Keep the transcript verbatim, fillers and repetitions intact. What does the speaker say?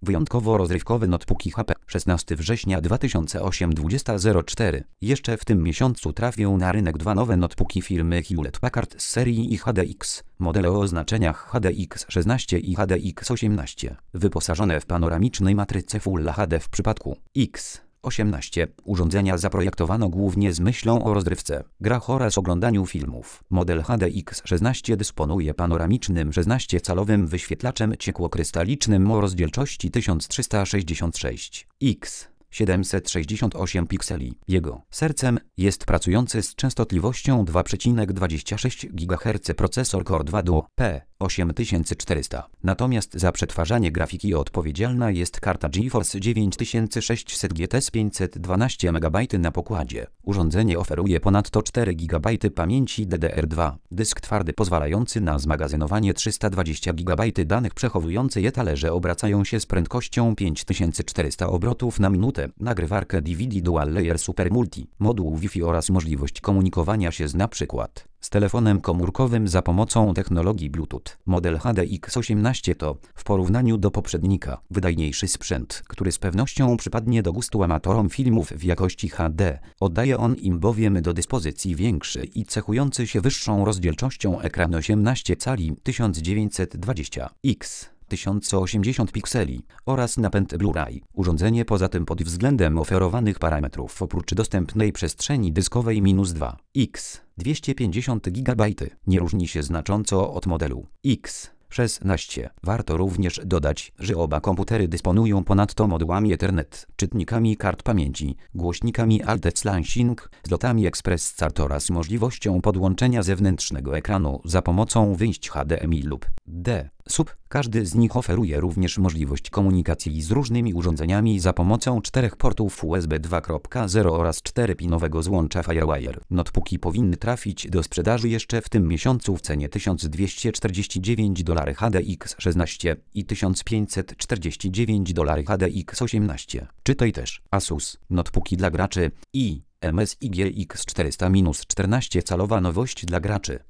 Wyjątkowo rozrywkowe notebooki H P. szesnastego września dwa tysiące ósmego dwudziesta zero cztery. Jeszcze w tym miesiącu trafią na rynek dwa nowe notebooki firmy Hewlett Packard z serii H D X. Modele o oznaczeniach H D X szesnaście i H D X osiemnaście. Wyposażone w panoramicznej matrycy Full H D w przypadku X osiemnaście. Urządzenia zaprojektowano głównie z myślą o rozrywce, grach oraz oglądaniu filmów. Model H D X szesnaście dysponuje panoramicznym szesnastocalowym wyświetlaczem ciekłokrystalicznym o rozdzielczości tysiąc trzysta sześćdziesiąt sześć x siedemset sześćdziesiąt osiem pikseli. Jego sercem jest pracujący z częstotliwością dwa przecinek dwadzieścia sześć gigaherca procesor Core dwa Duo P osiem tysięcy czterysta. Natomiast za przetwarzanie grafiki odpowiedzialna jest karta GeForce dziewięć tysięcy sześćset G T z pięćset dwanaście megabajtów na pokładzie. Urządzenie oferuje ponadto cztery gigabajty pamięci D D R dwa, dysk twardy pozwalający na zmagazynowanie trzysta dwadzieścia gigabajtów danych, przechowujące je talerze obracają się z prędkością pięć tysięcy czterysta obrotów na minutę, nagrywarkę D V D Dual Layer Super Multi, moduł Wi-Fi oraz możliwość komunikowania się z np. z telefonem komórkowym za pomocą technologii Bluetooth. Model H D X osiemnaście to, w porównaniu do poprzednika, wydajniejszy sprzęt, który z pewnością przypadnie do gustu amatorom filmów w jakości H D. Oddaje on im bowiem do dyspozycji większy i cechujący się wyższą rozdzielczością ekran osiemnaście cali tysiąc dziewięćset dwadzieścia x tysiąc osiemdziesiąt pikseli oraz napęd Blu-ray. Urządzenie poza tym pod względem oferowanych parametrów oprócz dostępnej przestrzeni dyskowej minus dwa x dwieście pięćdziesiąt gigabajtów nie różni się znacząco od modelu X szesnaście. Warto również dodać, że oba komputery dysponują ponadto modułami Ethernet, czytnikami kart pamięci, głośnikami Always-Line-Sync, slotami Express Start oraz możliwością podłączenia zewnętrznego ekranu za pomocą wyjść H D M I lub D sub. Każdy z nich oferuje również możliwość komunikacji z różnymi urządzeniami za pomocą czterech portów U S B dwa zero oraz czteropinowego złącza Firewire. Notebooki powinny trafić do sprzedaży jeszcze w tym miesiącu w cenie tysiąc dwieście czterdzieści dziewięć dolarów H D X szesnaście i tysiąc pięćset czterdzieści dziewięć dolarów H D X osiemnaście. Czytaj też Asus. Notebooki dla graczy i M S I G X czterysta czternaście calowa nowość dla graczy.